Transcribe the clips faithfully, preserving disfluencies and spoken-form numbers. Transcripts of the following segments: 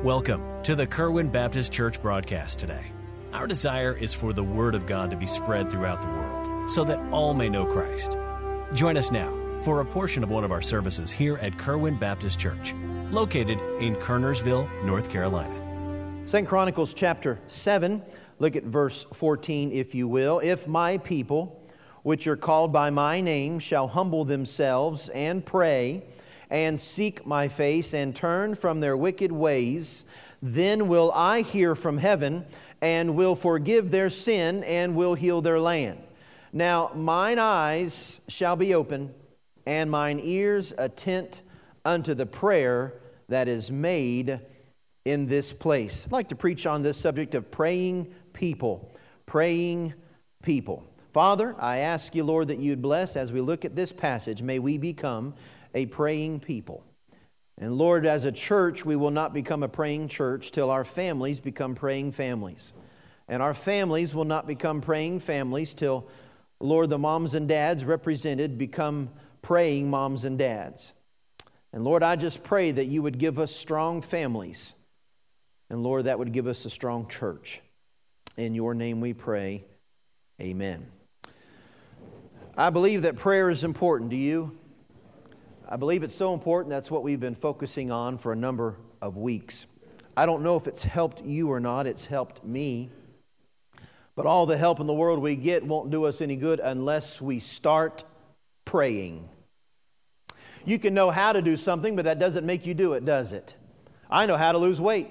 Welcome to the Kerwin Baptist Church broadcast today. Our desire is for the Word of God to be spread throughout the world so that all may know Christ. Join us now for a portion of one of our services here at Kerwin Baptist Church, located in Kernersville, North Carolina. Second Chronicles chapter seven, look at verse fourteen, if you will. If my people, which are called by my name, shall humble themselves and pray and seek my face and turn from their wicked ways, then will I hear from heaven and will forgive their sin and will heal their land. Now mine eyes shall be open and mine ears attent unto the prayer that is made in this place. I'd like to preach on this subject of praying people. Praying people. Father, I ask you, Lord, that you'd bless as we look at this passage. May we become a praying people. And Lord, as a church, we will not become a praying church till our families become praying families. And our families will not become praying families till, Lord, the moms and dads represented become praying moms and dads. And Lord, I just pray that you would give us strong families. And Lord, that would give us a strong church. In your name we pray. Amen. I believe that prayer is important. Do you? I believe it's so important. That's what we've been focusing on for a number of weeks. I don't know if it's helped you or not. It's helped me. But all the help in the world we get won't do us any good unless we start praying. You can know how to do something, but that doesn't make you do it, does it? I know how to lose weight.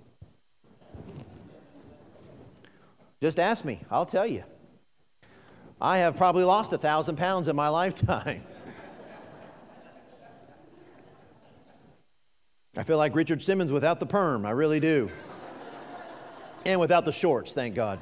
Just ask me. I'll tell you. I have probably lost a thousand pounds in my lifetime. I feel like Richard Simmons without the perm. I really do. And without the shorts, thank God.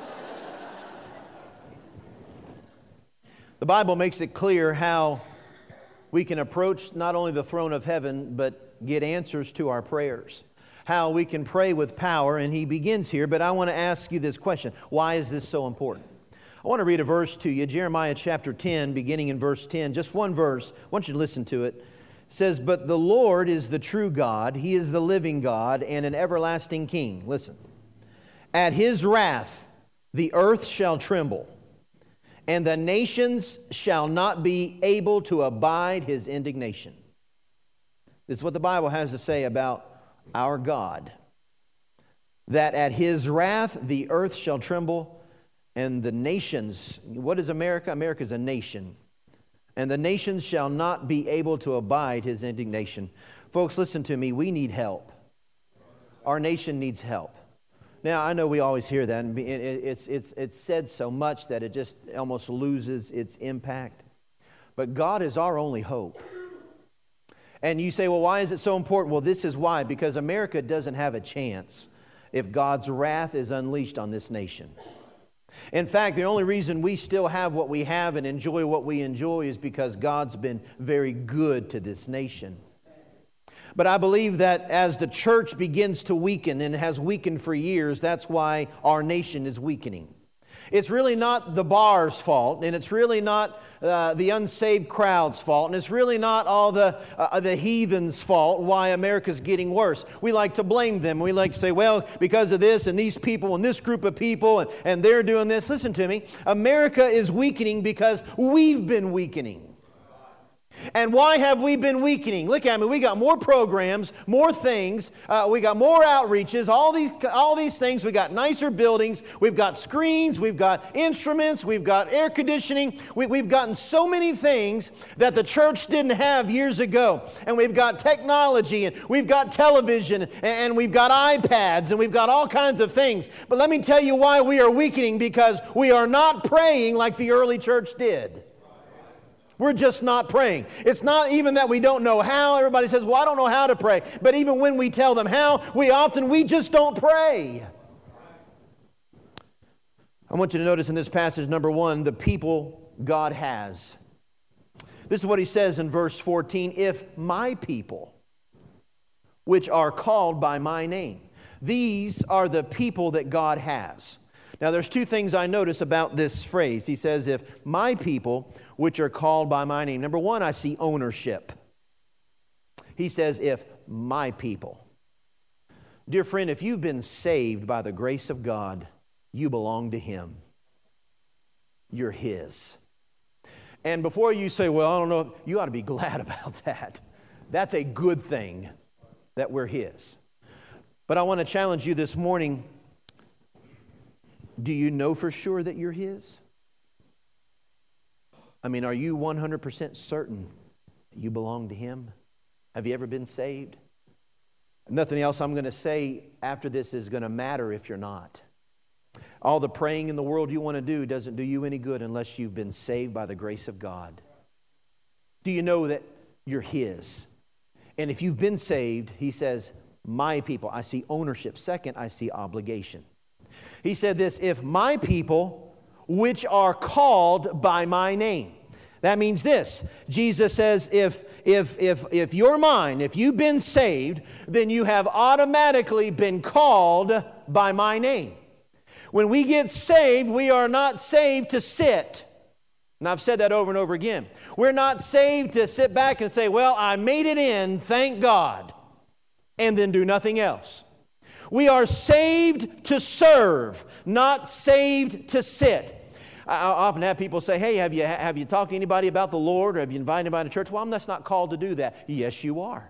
The Bible makes it clear how we can approach not only the throne of heaven, but get answers to our prayers. How we can pray with power, and he begins here, but I want to ask you this question. Why is this so important? I want to read a verse to you, Jeremiah chapter ten, beginning in verse ten. Just one verse. I want you to listen to it. It says, "But the Lord is the true God. He is the living God and an everlasting King." Listen. "At his wrath the earth shall tremble, and the nations shall not be able to abide his indignation." This is what the Bible has to say about our God. That at his wrath the earth shall tremble, and the nations, what is America? America is a nation. And the nations shall not be able to abide his indignation. Folks, listen to me. We need help. Our nation needs help. Now, I know we always hear that, and it's, it's, it's said so much that it just almost loses its impact. But God is our only hope. And you say, well, why is it so important? Well, this is why. Because America doesn't have a chance if God's wrath is unleashed on this nation. In fact, the only reason we still have what we have and enjoy what we enjoy is because God's been very good to this nation. But I believe that as the church begins to weaken, and has weakened for years, that's why our nation is weakening. It's really not the bar's fault, and it's really not uh, the unsaved crowd's fault, and it's really not all the uh, the heathens' fault why America's getting worse. We like to blame them. We like to say, well, because of this and these people and this group of people, and, and they're doing this. Listen to me. America is weakening because we've been weakening. And why have we been weakening? Look at me. We got more programs, more things. Uh, we got more outreaches, all these, all these things. We got nicer buildings. We've got screens. We've got instruments. We've got air conditioning. We, we've gotten so many things that the church didn't have years ago. And we've got technology, and we've got television, and, and we've got iPads, and we've got all kinds of things. But let me tell you why we are weakening, because we are not praying like the early church did. We're just not praying. It's not even that we don't know how. Everybody says, well, I don't know how to pray. But even when we tell them how, we often, we just don't pray. I want you to notice in this passage, number one, the people God has. This is what he says in verse fourteen, "If my people, which are called by my name." These are the people that God has. Now, there's two things I notice about this phrase. He says, "If my people, which are called by my name." Number one, I see ownership. He says, "If my people." Dear friend, if you've been saved by the grace of God, you belong to Him. You're His. And before you say, well, I don't know, you ought to be glad about that. That's a good thing that we're His. But I want to challenge you this morning. Do you know for sure that you're His? I mean, are you one hundred percent certain that you belong to Him? Have you ever been saved? Nothing else I'm going to say after this is going to matter if you're not. All the praying in the world you want to do doesn't do you any good unless you've been saved by the grace of God. Do you know that you're His? And if you've been saved, He says, my people. I see ownership. Second, I see obligation. He said this, if my people, which are called by my name. That means this. Jesus says, if, if, if, if you're mine, if you've been saved, then you have automatically been called by my name. When we get saved, we are not saved to sit. And I've said that over and over again. We're not saved to sit back and say, well, I made it in, thank God, and then do nothing else. We are saved to serve, not saved to sit. I often have people say, hey, have you, have you talked to anybody about the Lord, or have you invited anybody to church? Well, I'm just not called to do that. Yes, you are.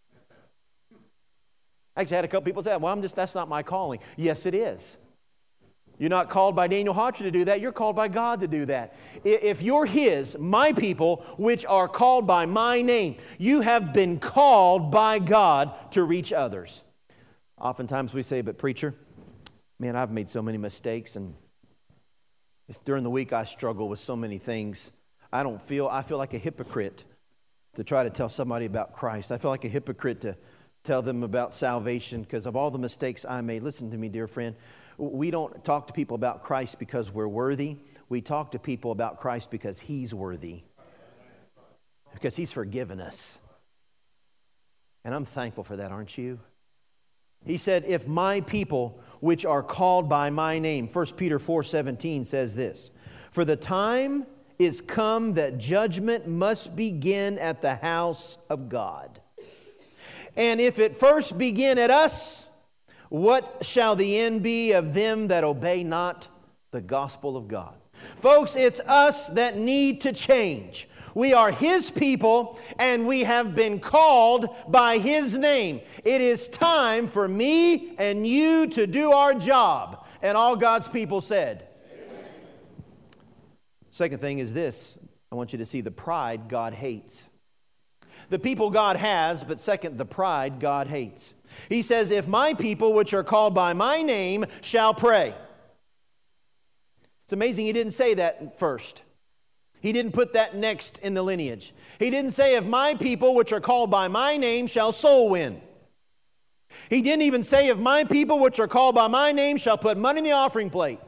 I actually had a couple people say, well, I'm just, that's not my calling. Yes, it is. You're not called by Daniel Hartry to do that. You're called by God to do that. If you're His, my people, which are called by my name, you have been called by God to reach others. Oftentimes we say, but preacher, man, I've made so many mistakes, and it's during the week I struggle with so many things. I don't feel, I feel like a hypocrite to try to tell somebody about Christ. I feel like a hypocrite to tell them about salvation because of all the mistakes I made. Listen to me, dear friend. We don't talk to people about Christ because we're worthy. We talk to people about Christ because He's worthy. Because He's forgiven us. And I'm thankful for that, aren't you? He said, if my people, which are called by my name, First Peter four seventeen says this, for the time is come that judgment must begin at the house of God. And if it first begin at us, what shall the end be of them that obey not the gospel of God? Folks, it's us that need to change. We are His people, and we have been called by His name. It is time for me and you to do our job. And all God's people said. Amen. Second thing is this. I want you to see the pride God hates. The people God has, but second, the pride God hates. He says, if my people, which are called by my name, shall pray. It's amazing He didn't say that first. He didn't put that next in the lineage. He didn't say, if my people, which are called by my name, shall soul win. He didn't even say, if my people, which are called by my name, shall put money in the offering plate.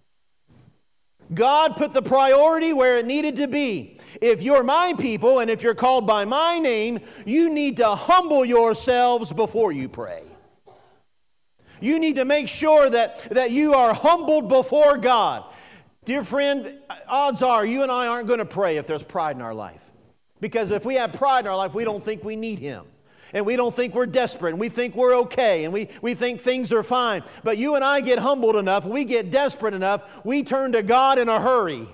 God put the priority where it needed to be. If you're my people, and if you're called by my name, you need to humble yourselves before you pray. You need to make sure that, that you are humbled before God. Dear friend, odds are you and I aren't going to pray if there's pride in our life. Because if we have pride in our life, we don't think we need Him. And we don't think we're desperate. And we think we're okay. And we, we think things are fine. But you and I get humbled enough, we get desperate enough, we turn to God in a hurry.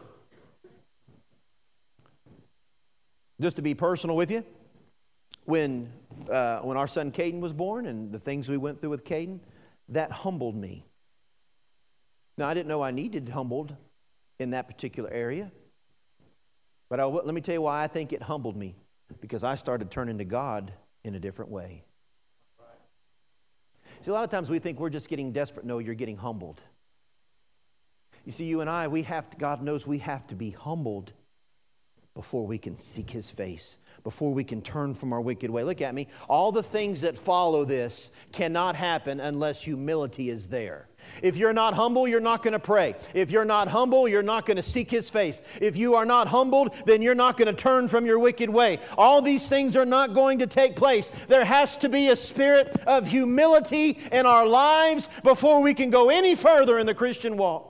Just to be personal with you, when, uh, when our son Caden was born and the things we went through with Caden, that humbled me. Now, I didn't know I needed humbled in that particular area. But I, let me tell you why I think it humbled me. Because I started turning to God in a different way. See, a lot of times we think we're just getting desperate. No, you're getting humbled. You see, you and I, we have to, God knows we have to be humbled before we can seek His face, before we can turn from our wicked way. Look at me. All the things that follow this cannot happen unless humility is there. If you're not humble, you're not going to pray. If you're not humble, you're not going to seek His face. If you are not humbled, then you're not going to turn from your wicked way. All these things are not going to take place. There has to be a spirit of humility in our lives before we can go any further in the Christian walk.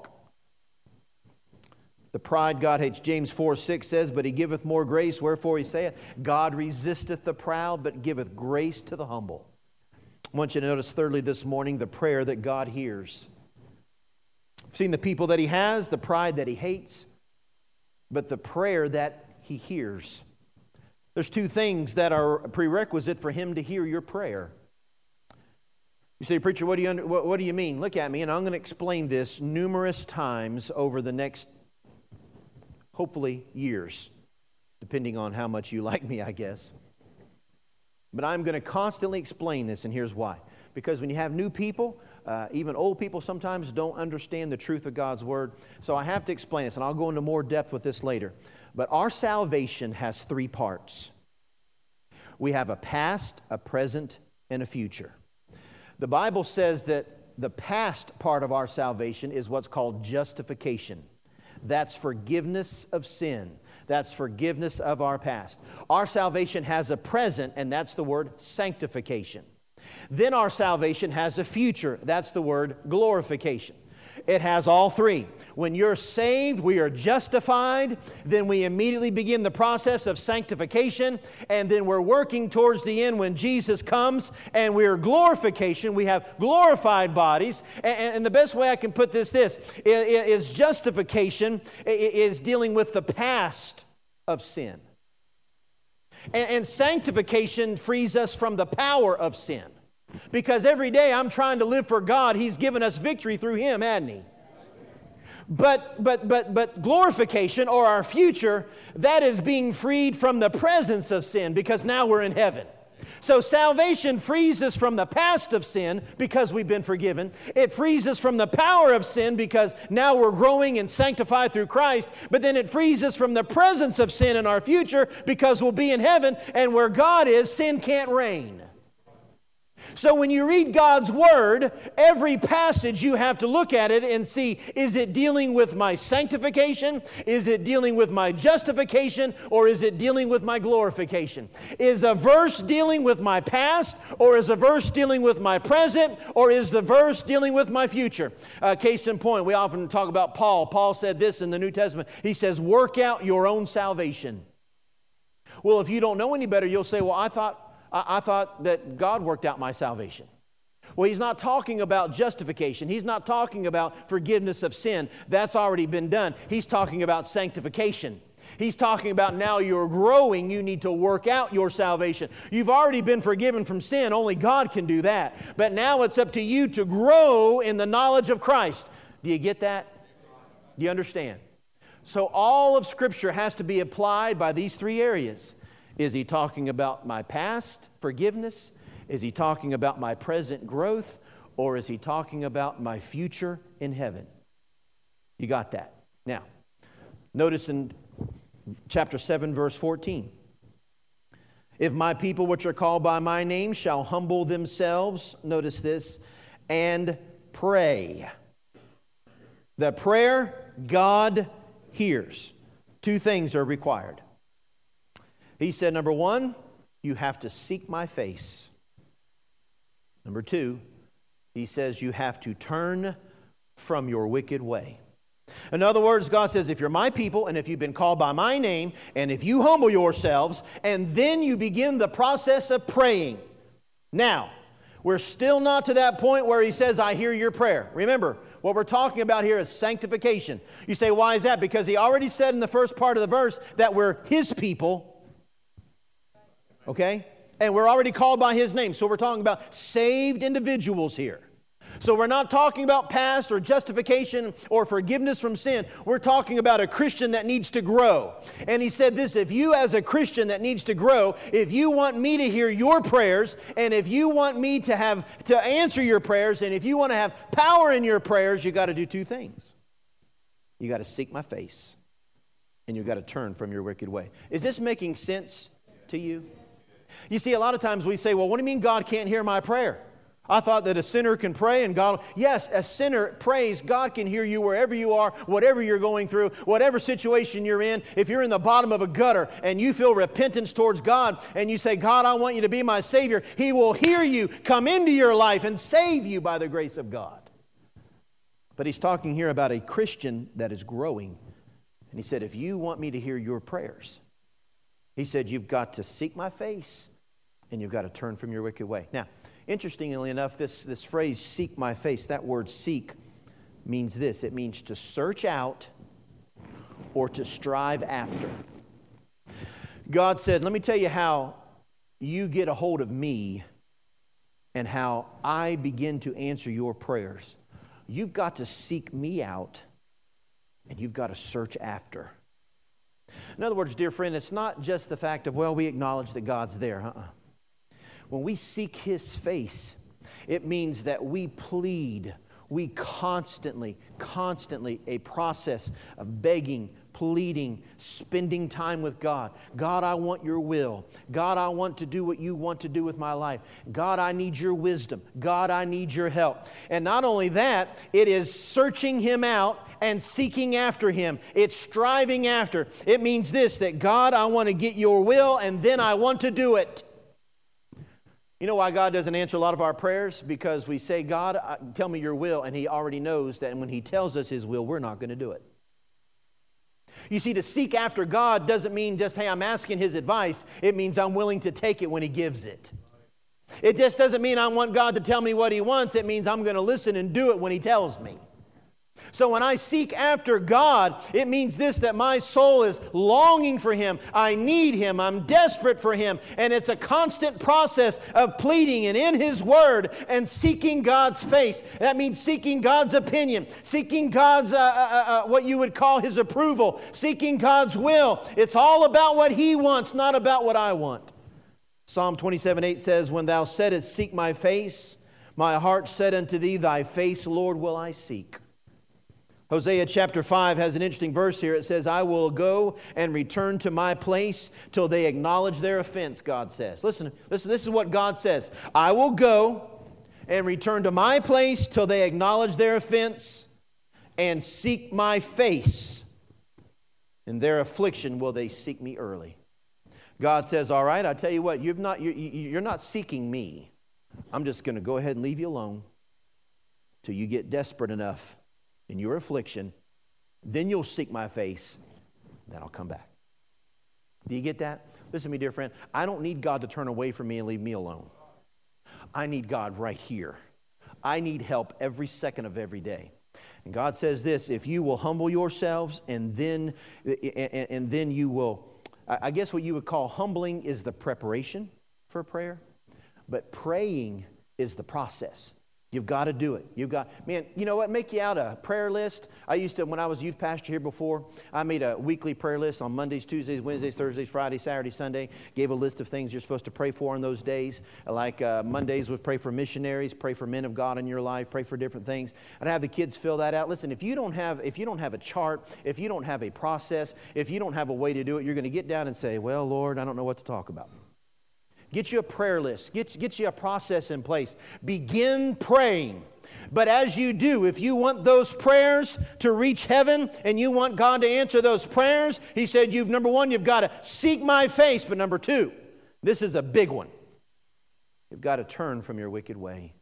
The pride God hates. James four six says, but He giveth more grace, wherefore He saith, God resisteth the proud, but giveth grace to the humble. I want you to notice thirdly this morning the prayer that God hears. I've seen the people that He has, the pride that He hates, but the prayer that He hears. There's two things that are a prerequisite for Him to hear your prayer. You say, preacher, what do you, under, what, what do you mean? Look at me, and I'm going to explain this numerous times over the next, hopefully, years, depending on how much you like me, I guess. But I'm going to constantly explain this, and here's why. Because when you have new people, uh, even old people sometimes don't understand the truth of God's Word. So I have to explain this, and I'll go into more depth with this later. But our salvation has three parts. We have a past, a present, and a future. The Bible says that the past part of our salvation is what's called justification. That's forgiveness of sin. That's forgiveness of our past. Our salvation has a present, and that's the word sanctification. Then our salvation has a future. That's the word glorification. It has all three. When you're saved, we are justified. Then we immediately begin the process of sanctification. And then we're working towards the end when Jesus comes and we're glorification. We have glorified bodies. And, and the best way I can put this, this is justification is dealing with the past of sin. And, and sanctification frees us from the power of sin. Because every day I'm trying to live for God. He's given us victory through Him, hasn't He? But, but, but, but glorification, or our future, that is being freed from the presence of sin, because now we're in heaven. So salvation frees us from the past of sin because we've been forgiven. It frees us from the power of sin because now we're growing and sanctified through Christ. But then it frees us from the presence of sin in our future because we'll be in heaven, and where God is, sin can't reign. So when you read God's Word, every passage you have to look at it and see, is it dealing with my sanctification? Is it dealing with my justification? Or is it dealing with my glorification? Is a verse dealing with my past? Or is a verse dealing with my present? Or is the verse dealing with my future? Uh, case in point, we often talk about Paul. Paul said this in the New Testament. He says, work out your own salvation. Well, if you don't know any better, you'll say, well, I thought... I thought that God worked out my salvation. Well, He's not talking about justification. He's not talking about forgiveness of sin. That's already been done. He's talking about sanctification. He's talking about now you're growing. You need to work out your salvation. You've already been forgiven from sin. Only God can do that. But now it's up to you to grow in the knowledge of Christ. Do you get that? Do you understand? So all of Scripture has to be applied by these three areas. Is He talking about my past forgiveness? Is He talking about my present growth? Or is He talking about my future in heaven? You got that? Now, notice in chapter seven, verse fourteen. If my people which are called by my name shall humble themselves, notice this, and pray. The prayer God hears. Two things are required. He said, number one, you have to seek my face. Number two, He says you have to turn from your wicked way. In other words, God says, if you're my people, and if you've been called by my name, and if you humble yourselves, and then you begin the process of praying. Now, we're still not to that point where He says, I hear your prayer. Remember, what we're talking about here is sanctification. You say, why is that? Because He already said in the first part of the verse that we're His people. Okay? And we're already called by His name. So we're talking about saved individuals here. So we're not talking about past or justification or forgiveness from sin. We're talking about a Christian that needs to grow. And He said this, if you as a Christian that needs to grow, if you want me to hear your prayers, and if you want me to have to answer your prayers, and if you want to have power in your prayers, you got to do two things. You got to seek my face, and you got to turn from your wicked way. Is this making sense to you? You see, a lot of times we say, well, what do you mean God can't hear my prayer? I thought that a sinner can pray and God... Yes, a sinner prays. God can hear you wherever you are, whatever you're going through, whatever situation you're in. If you're in the bottom of a gutter and you feel repentance towards God and you say, God, I want you to be my Savior, He will hear you, come into your life and save you by the grace of God. But He's talking here about a Christian that is growing. And He said, if you want me to hear your prayers... He said, you've got to seek my face and you've got to turn from your wicked way. Now, Interestingly enough, this, this phrase, seek my face, that word seek means this. It means to search out or to strive after. God said, let me tell you how you get a hold of me and how I begin to answer your prayers. You've got to seek me out and you've got to search after. In other words, dear friend, it's not just the fact of, well, we acknowledge that God's there. Uh-uh. When we seek His face, it means that we plead. We constantly, constantly a process of begging, pleading, spending time with God. God, I want your will. God, I want to do what you want to do with my life. God, I need your wisdom. God, I need your help. And not only that, it is searching Him out and seeking after Him. It's striving after. It means this, that God, I want to get your will and then I want to do it. You know why God doesn't answer a lot of our prayers? Because we say, God, tell me your will, and He already knows that when He tells us His will, we're not going to do it. You see, to seek after God doesn't mean just, hey, I'm asking His advice. It means I'm willing to take it when He gives it. It just doesn't mean I want God to tell me what He wants. It means I'm going to listen and do it when He tells me. So when I seek after God, it means this, that my soul is longing for Him. I need Him. I'm desperate for Him. And it's a constant process of pleading and in His Word and seeking God's face. That means seeking God's opinion, seeking God's, uh, uh, uh, what you would call His approval, seeking God's will. It's all about what He wants, not about what I want. Psalm twenty-seven eight says, when thou saidst, seek my face, my heart said unto thee, thy face, Lord, will I seek. Hosea chapter five has an interesting verse here. It says, I will go and return to my place till they acknowledge their offense, God says. Listen, listen, this is what God says. I will go and return to my place till they acknowledge their offense and seek my face. In their affliction will they seek me early. God says, all right, I tell you what, you've not, you're, you're not seeking me. I'm just going to go ahead and leave you alone till you get desperate enough in your affliction, then you'll seek my face, then I'll come back. Do you get that? Listen to me, dear friend. I don't need God to turn away from me and leave me alone. I need God right here. I need help every second of every day. And God says this, if you will humble yourselves and then, and then you will, I guess what you would call humbling is the preparation for prayer, but praying is the process. You've got to do it. You've got, man, you know what? Make you out a prayer list. I used to, when I was youth pastor here before, I made a weekly prayer list on Mondays, Tuesdays, Wednesdays, Thursdays, Fridays, Saturday, Sunday. Gave a list of things you're supposed to pray for on those days. Like uh, Mondays would pray for missionaries, pray for men of God in your life, pray for different things. I'd have the kids fill that out. Listen, if you don't have, if you don't have a chart, if you don't have a process, if you don't have a way to do it, you're going to get down and say, well, Lord, I don't know what to talk about. Get you a prayer list. Get, get you a process in place. Begin praying. But as you do, if you want those prayers to reach heaven and you want God to answer those prayers, He said, you've number one, you've got to seek my face. But number two, this is a big one. You've got to turn from your wicked way.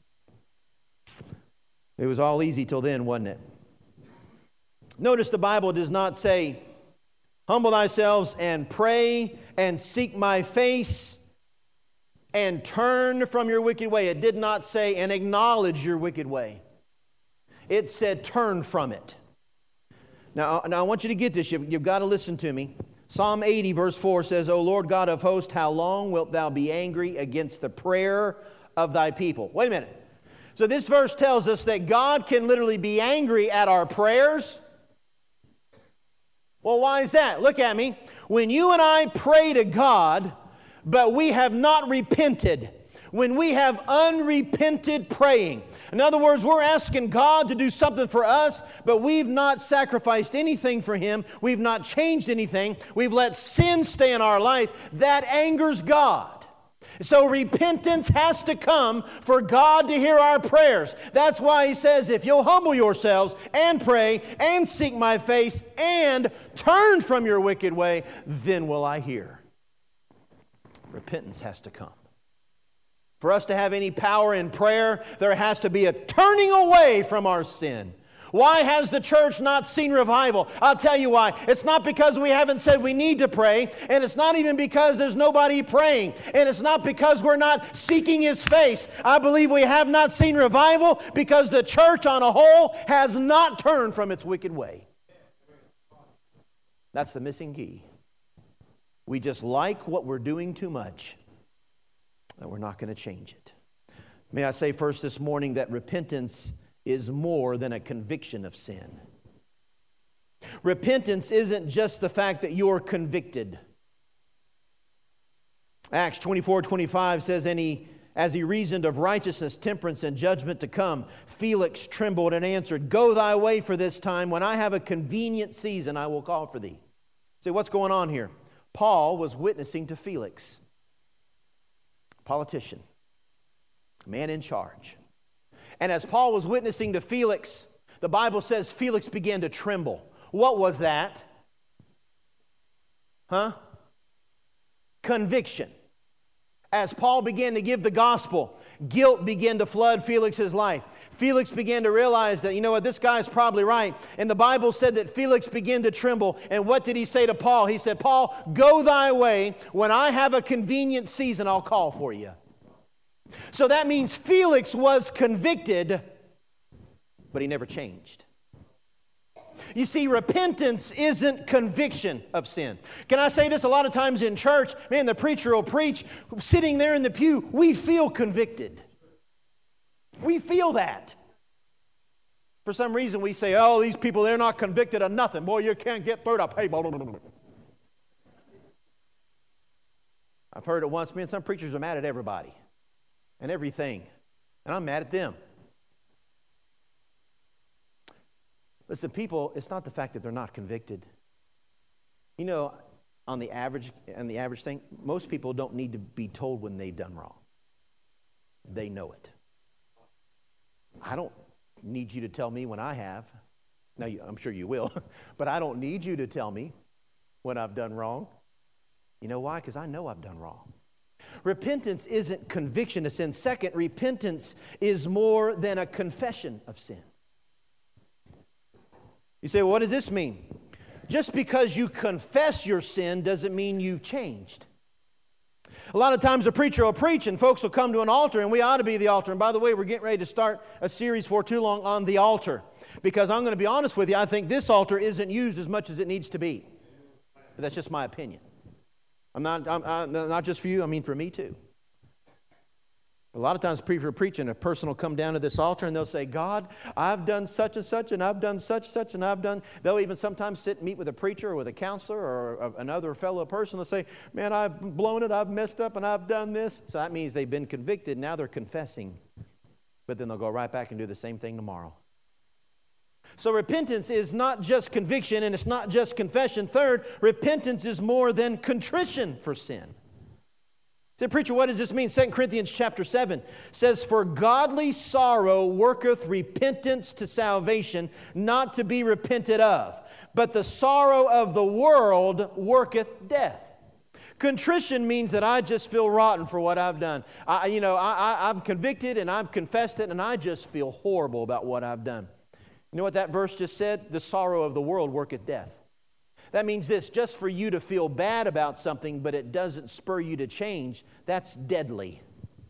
It was all easy till then, wasn't it? Notice the Bible does not say, humble thyself and pray and seek my face and turn from your wicked way. It did not say, and acknowledge your wicked way. It said, turn from it. Now, now I want you to get this. You've, you've got to listen to me. Psalm eighty, verse four says, O Lord God of hosts, how long wilt thou be angry against the prayer of thy people? Wait a minute. So this verse tells us that God can literally be angry at our prayers. Well, why is that? Look at me. When you and I pray to God, but we have not repented, when we have unrepented praying. In other words, we're asking God to do something for us, but we've not sacrificed anything for Him. We've not changed anything. We've let sin stay in our life. That angers God. So repentance has to come for God to hear our prayers. That's why He says, if you'll humble yourselves and pray and seek my face and turn from your wicked way, then will I hear. Repentance has to come. For us to have any power in prayer, there has to be a turning away from our sin. Why has the church not seen revival? I'll tell you why. It's not because we haven't said we need to pray, and it's not even because there's nobody praying, and it's not because we're not seeking His face. I believe we have not seen revival because the church on a whole has not turned from its wicked way. That's the missing key. We just like what we're doing too much, and we're not going to change it. May I say first this morning that repentance is more than a conviction of sin. Repentance isn't just the fact that you're convicted. Acts twenty-four twenty-five says, and he, as he reasoned of righteousness, temperance, and judgment to come, Felix trembled and answered, go thy way for this time. When I have a convenient season, I will call for thee. See, what's going on here? Paul was witnessing to Felix, politician, man in charge. And as Paul was witnessing to Felix, the Bible says Felix began to tremble. What was that? Huh? Conviction. As Paul began to give the gospel, guilt began to flood Felix's life. Felix began to realize that, you know what, this guy's probably right. And the Bible said that Felix began to tremble. And what did he say to Paul? He said, Paul, go thy way. When I have a convenient season, I'll call for you. So that means Felix was convicted, but he never changed. You see, repentance isn't conviction of sin. Can I say this? A lot of times in church, man, the preacher will preach, sitting there in the pew, we feel convicted. We feel that. For some reason we say, oh, these people, they're not convicted of nothing. Boy, you can't get through to pay. I've heard it once, man, some preachers are mad at everybody and everything, and I'm mad at them. Listen, people, it's not the fact that they're not convicted. You know, on the average, on the average thing, most people don't need to be told when they've done wrong. They know it. I don't need you to tell me when I have. Now, you, I'm sure you will, but I don't need you to tell me when I've done wrong. You know why? Because I know I've done wrong. Repentance isn't conviction of sin. Second, repentance is more than a confession of sin. You say, well, what does this mean? Just because you confess your sin doesn't mean you've changed. A lot of times a preacher will preach and folks will come to an altar, and we ought to be the altar. And by the way, we're getting ready to start a series for too long on the altar. Because I'm going to be honest with you, I think this altar isn't used as much as it needs to be. But that's just my opinion. I'm not, I'm, I'm not just for you, I mean for me too. A lot of times people are preaching, a person will come down to this altar and they'll say, God, I've done such and such, and I've done such and such, and I've done... They'll even sometimes sit and meet with a preacher or with a counselor or another fellow person. They'll say, man, I've blown it, I've messed up, and I've done this. So that means they've been convicted. Now they're confessing. But then they'll go right back and do the same thing tomorrow. So repentance is not just conviction, and it's not just confession. Third, repentance is more than contrition for sin. Say, preacher, what does this mean? Second Corinthians chapter seven says, for godly sorrow worketh repentance to salvation, not to be repented of. But the sorrow of the world worketh death. Contrition means that I just feel rotten for what I've done. I, you know, I, I, I'm convicted and I've confessed it, and I just feel horrible about what I've done. You know what that verse just said? The sorrow of the world worketh death. That means this, just for you to feel bad about something, but it doesn't spur you to change, that's deadly.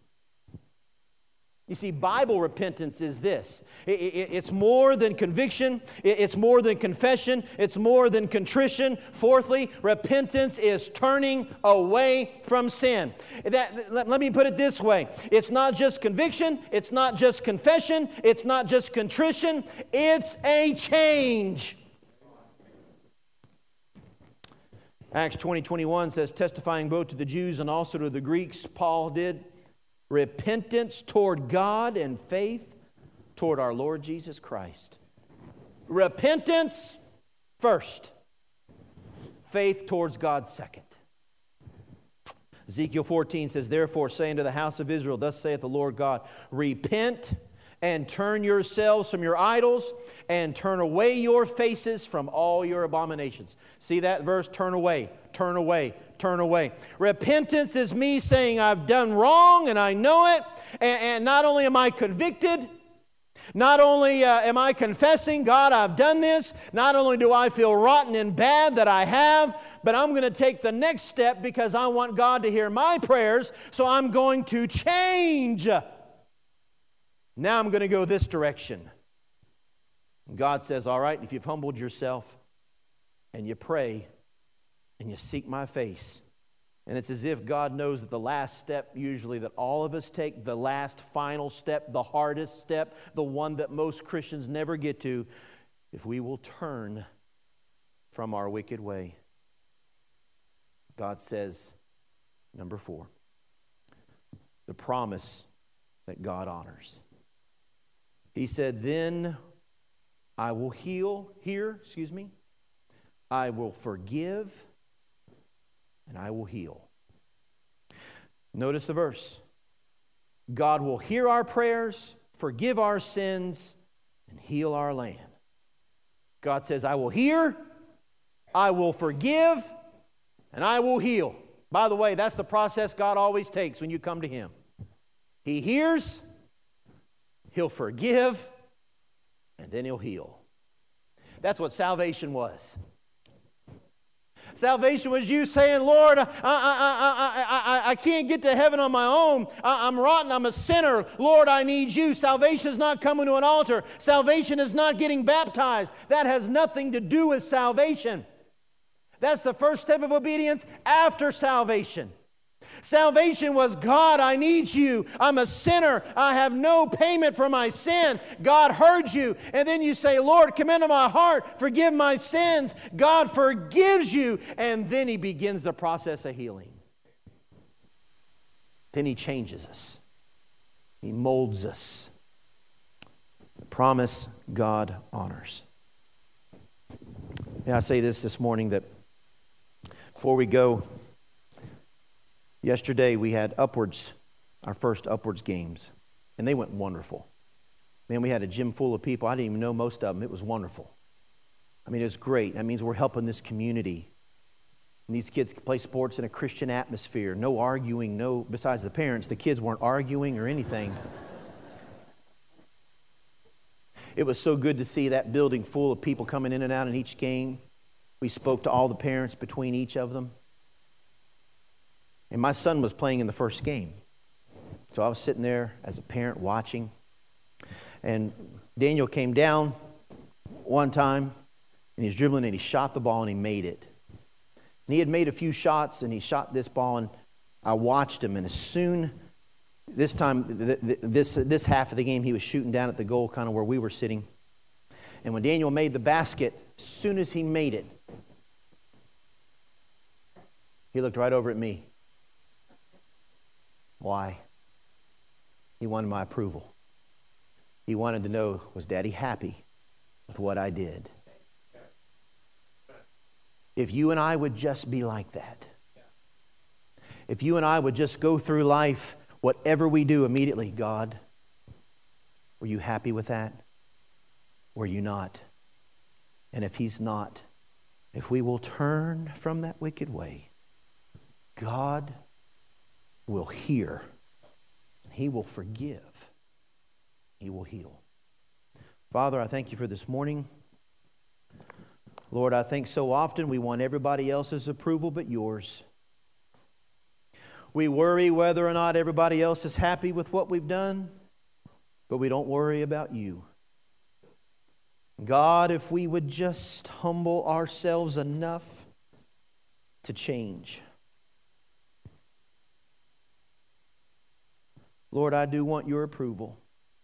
You see, Bible repentance is this. It, it, it's more than conviction. It, it's more than confession. It's more than contrition. Fourthly, repentance is turning away from sin. That, let, let me put it this way. It's not just conviction. It's not just confession. It's not just contrition. It's a change. Acts twenty twenty-one says, testifying both to the Jews and also to the Greeks, Paul did, repentance toward God and faith toward our Lord Jesus Christ. Repentance first. Faith towards God second. Ezekiel fourteen says, therefore say unto the house of Israel, thus saith the Lord God, repent and turn yourselves from your idols, and turn away your faces from all your abominations. See that verse? Turn away, turn away, turn away. Repentance is me saying I've done wrong and I know it, and, and not only am I convicted, Not only uh, am I confessing, God, I've done this, not only do I feel rotten and bad that I have, but I'm going to take the next step because I want God to hear my prayers, so I'm going to change. Now I'm going to go this direction. And God says, all right, if you've humbled yourself and you pray and you seek my face, and it's as if God knows that the last step usually that all of us take, the last final step, the hardest step, the one that most Christians never get to, if we will turn from our wicked way. God says, number four, the promise that God honors. He said, then I will heal, here, excuse me, I will forgive, and I will heal. Notice the verse. God will hear our prayers, forgive our sins, and heal our land. God says, I will hear, I will forgive, and I will heal. By the way, that's the process God always takes when you come to Him. He hears, He'll forgive, and then He'll heal. That's what salvation was. Salvation was you saying, Lord, I, I, I, I, I, I can't get to heaven on my own. I, I'm rotten. I'm a sinner. Lord, I need you. Salvation is not coming to an altar. Salvation is not getting baptized. That has nothing to do with salvation. That's the first step of obedience after salvation. Salvation was, God, I need you. I'm a sinner. I have no payment for my sin. God heard you. And then you say, Lord, come into my heart. Forgive my sins. God forgives you. And then He begins the process of healing. Then He changes us. He molds us. The promise God honors. Yeah, I say this this morning that before we go, yesterday we had Upwards, our first Upwards games, and they went wonderful. Man, we had a gym full of people. I didn't even know most of them. It was wonderful. I mean, it was great. That means we're helping this community. And these kids can play sports in a Christian atmosphere. No arguing, no, besides the parents, the kids weren't arguing or anything. It was so good to see that building full of people coming in and out in each game. We spoke to all the parents between each of them. And my son was playing in the first game. So I was sitting there as a parent watching. And Daniel came down one time, and he was dribbling, and he shot the ball, and he made it. And he had made a few shots, and he shot this ball, and I watched him. And as soon, this time, th- th- this, this half of the game, he was shooting down at the goal, kind of where we were sitting. And when Daniel made the basket, as soon as he made it, he looked right over at me. Why? He wanted my approval. He wanted to know, was Daddy happy with what I did? If you and I would just be like that, if you and I would just go through life, whatever we do immediately, God, were you happy with that? Were you not? And if He's not, if we will turn from that wicked way, God will hear. He will forgive. He will heal. Father, I thank you for this morning. Lord, I think so often we want everybody else's approval but yours. We worry whether or not everybody else is happy with what we've done, but we don't worry about you. God, if we would just humble ourselves enough to change. Lord, I do want your approval.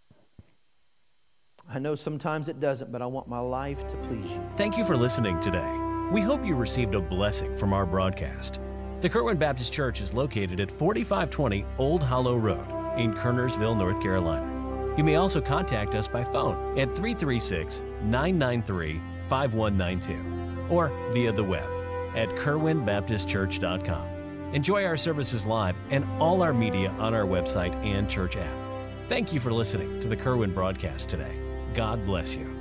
I know sometimes it doesn't, but I want my life to please you. Thank you for listening today. We hope you received a blessing from our broadcast. The Kerwin Baptist Church is located at forty-five twenty Old Hollow Road in Kernersville, North Carolina. You may also contact us by phone at three three six, nine nine three, five one nine two or via the web at kerwin baptist church dot com. Enjoy our services live and all our media on our website and church app. Thank you for listening to the Kerwin broadcast today. God bless you.